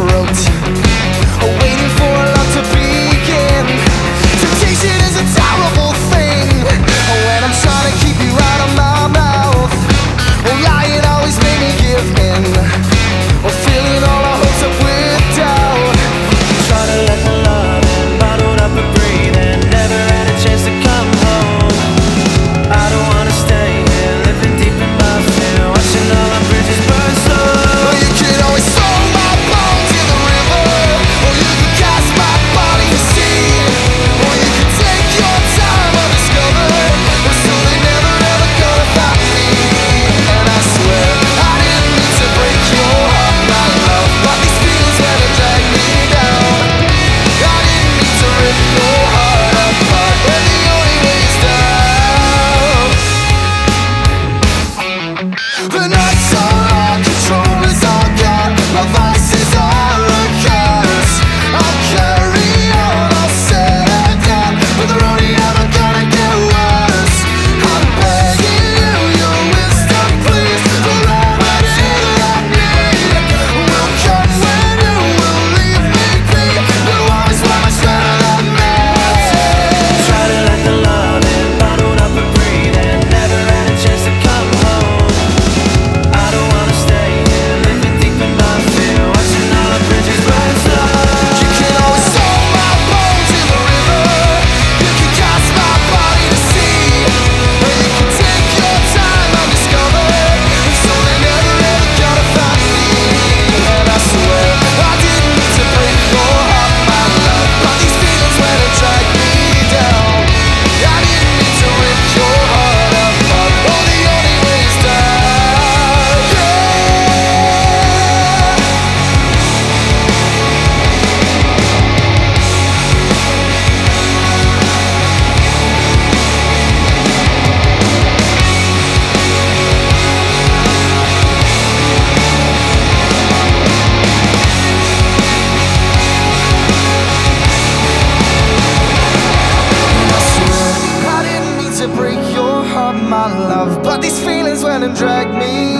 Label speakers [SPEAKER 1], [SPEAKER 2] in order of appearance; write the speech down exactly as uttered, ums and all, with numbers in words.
[SPEAKER 1] throat, waiting for love to begin. Temptation is a terrible thing when I'm trying to keep you out of my mouth. Oh, lying always made me give in, or filling all our hopes up with doubt.
[SPEAKER 2] Try to let the love in, bottled up and breathing, never had a chance to come home. I don't wanna stay here, living deep in my fear, watching all our bridges burn slow.
[SPEAKER 1] Well, you can always throw my bones in the river, or you can cast my body to sea, or you can take your time undiscovered, but still they never ever gonna find me. And I swear I didn't mean to break your heart, my love, but these feelings never drag me down. I didn't mean to rip your heart apart, but the only way is down. The nights are our control is all gone, my vices are a curse. I'll carry on, I'll settle down, but they're only ever gonna get worse. I'm begging you, your wisdom please, the remedy I need will come when you will leave me be. You're always so much better than me.
[SPEAKER 2] Try to let the love in, bottled up and breathing, never had a chance to come home. I don't wanna stay here, living deep in my fear, watching all our bridges burn slow.
[SPEAKER 1] You can always throw my bones in the river, you can cast my body to sea, or you can take your time undiscovered, so they never ever gonna find me. And I swear I didn't mean to break your heart, my love, but these feelings when they drag me down. I didn't mean to rip your heart apart, oh, the only way is down. Yeah. I swear I didn't mean to break your heart, my love, but these feelings went and dragged me